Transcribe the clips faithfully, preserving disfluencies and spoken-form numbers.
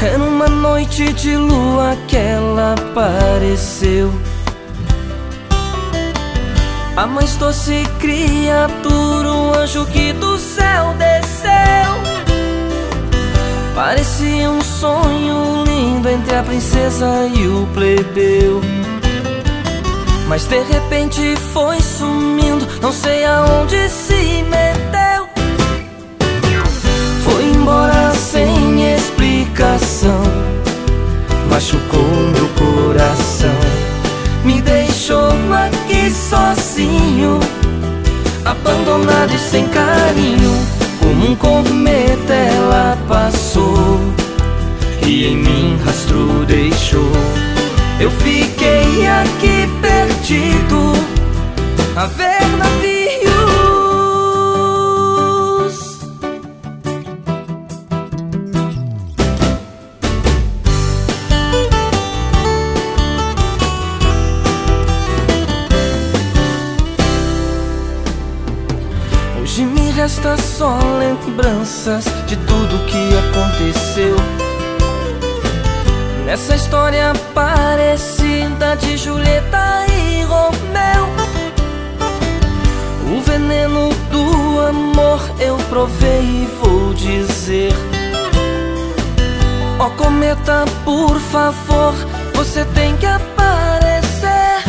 Era uma noite de lua que ela apareceu, a mais doce criatura, um anjo que do céu desceu. Parecia um sonho lindo entre a princesa e o plebeu, mas de repente foi sumindo, não sei aonde se meteu. Foi embora sem explicação, machucou meu coração, me deixou aqui sozinho, abandonado e sem carinho. Como um cometa ela passou e em mim rastro deixou. Eu fiquei aqui perdido a ver navios. Hoje me resta só lembranças de tudo que aconteceu nessa história parecida de Julieta e Romeu. O veneno do amor eu provei e vou dizer: ó cometa, por favor, você tem que aparecer.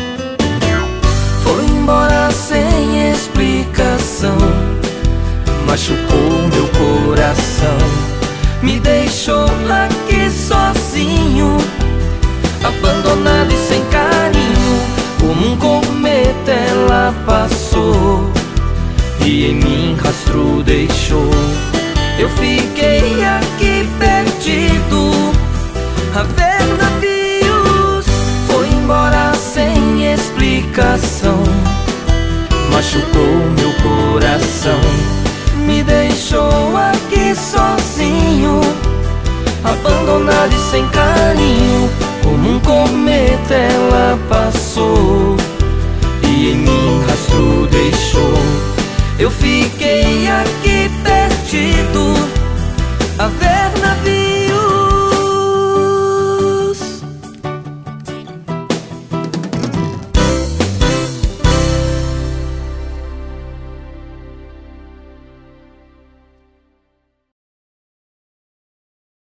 Foi embora sem explicação, machucou meu coração, me deixou aqui sozinho, abandonado e sem carinho. Como um cometa ela passou e em mim rastro deixou. Eu fiquei aqui perdido a ver navios. Foi embora sem explicação, machucou meu coração, me deixou aqui sozinho, abandonado e sem carinho. Como um cometa ela passou e em mim rastro deixou. Eu fiquei aqui perdido a ver